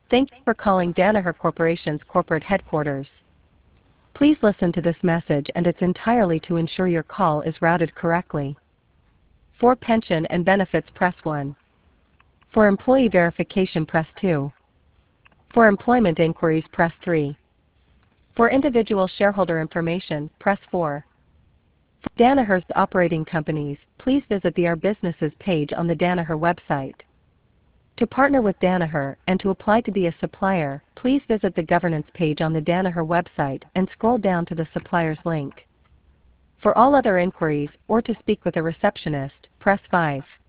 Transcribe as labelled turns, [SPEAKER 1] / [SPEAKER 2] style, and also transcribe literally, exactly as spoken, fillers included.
[SPEAKER 1] Thank you for calling Danaher Corporation's corporate headquarters. Please listen to this message, and it's entirely to ensure your call is routed correctly. For pension and benefits, press one. For employee verification, press two. For employment inquiries, press three. For individual shareholder information, press four. For Danaher's operating companies, please visit the Our Businesses page on the Danaher website. To partner with Danaher and to apply to be a supplier, please visit the governance page on the Danaher website and scroll down to the suppliers link. For all other inquiries or to speak with a receptionist, press five.